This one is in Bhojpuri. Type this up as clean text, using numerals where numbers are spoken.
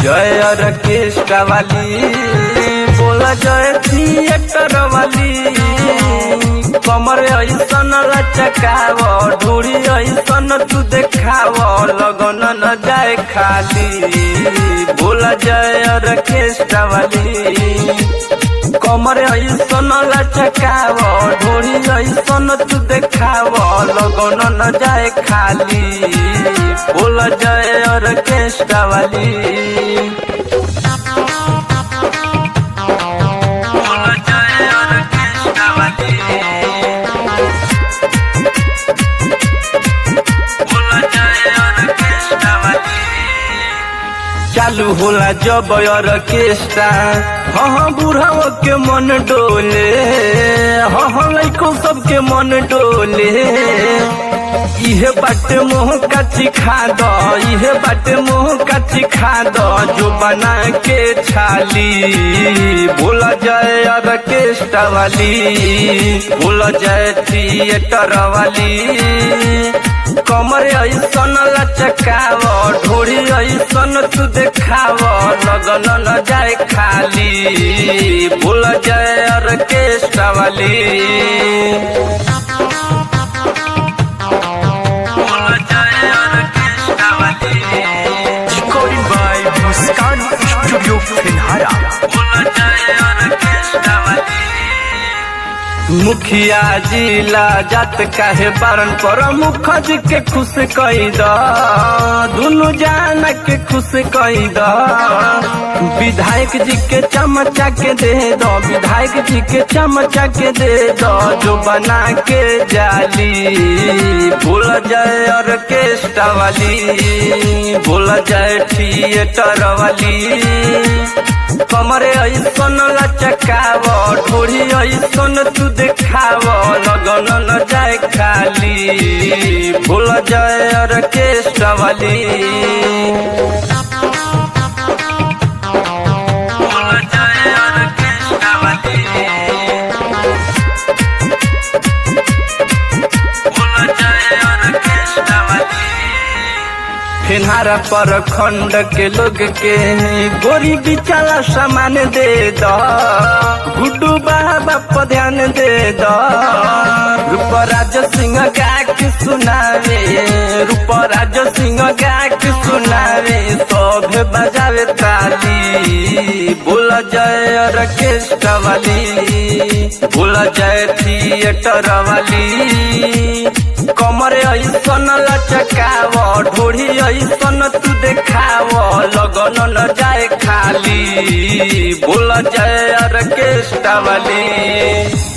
जय ऑर्केस्ट्रा वाली, बोला जय थिएटर वाली। कमर ऐसन लचकाव, ढूढ़ी ऐसन तू देखाव, लगन न जाए खाली। बोला जय ऑर्केस्ट्रा वाली, कमर ऐसन लचकाव, ढूढ़ी ऐसन तू देखाव, लगन न जाए खाली। बोला जय ऑर्केस्ट्रा वाली। चालू होला जब ऑर्केस्ट्रा, हाँ बुढ़ाओ के मन डोले, हाँ लइको सबके मन डोले। इहे बाटे मोह का चिखा दो, इहे बाटे मोह का चिखा दो, जो बना के छाली। बोला जय ऑर्केस्ट्रा वाली, बोला जय थिएटर वाली। कमर ऐसन लचकाव, ढोड़ी ऐसन तू देखाव, लगन न जाए खाली। बोला जय ऑर्केस्ट्रा वाली। बोला जय ऑर्केस्ट्रा वाली। Recorded by Muskan Studio Finhara। बोला जय ऑर्केस्ट्रा वाली। मुखिया जिला जात काहे बारन पर, मुखर्जी के खुश कई द, दुनु जान के खुश कई द। विधायक जी के चमचा के दे दो, विधायक जी के चमचा के दे दो, जो बना के जाली। बोला जय ऑर्केस्ट्रा वाली, बोला जय थिएटर वाली। कमर ऐसन लचकाव, ढोढ़ी ऐसन तू देखाव, लगन न जाए खाली। बोला जय ऑर्केस्ट्रा वाली। बोला जय ऑर्केस्ट्रा वाली। बोला जय ऑर्केस्ट्रा वाली। फिनहारा पर खंड के लोग के गोरी बिचारा सामान दे दो, गुड्डू बाबा पर ध्यान दे दो। रूपराज सिंह गा के सुनावे, रूपराज सिंह गा के सुनावे, सब बजावे ताली। बोला जय ऑर्केस्ट्रा वाली, बोला जय थिएटर वाली। कमर ऐसन लचकाव, ढोढ़ी ऐसन तू देखाव, लगन न जाए खाली। बोला जय ऑर्केस्ट्रा वाली।